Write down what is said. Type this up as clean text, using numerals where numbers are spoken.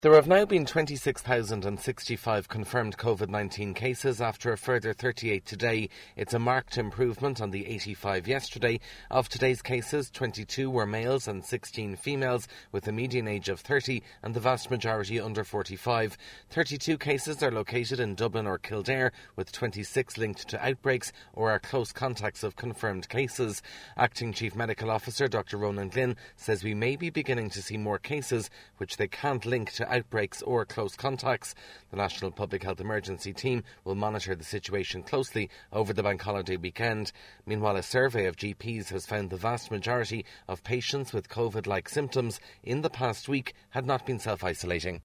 There have now been 26,065 confirmed COVID-19 cases after a further 38 today. It's a marked improvement on the 85 yesterday. Of today's cases, 22 were males and 16 females with a median age of 30 and the vast majority under 45. 32 cases are located in Dublin or Kildare, with 26 linked to outbreaks or are close contacts of confirmed cases. Acting Chief Medical Officer Dr. Ronan Glynn says we may be beginning to see more cases which they can't link to outbreaks or close contacts. The National Public Health Emergency Team will monitor the situation closely over the bank holiday weekend. Meanwhile, a survey of GPs has found the vast majority of patients with COVID-like symptoms in the past week had not been self-isolating.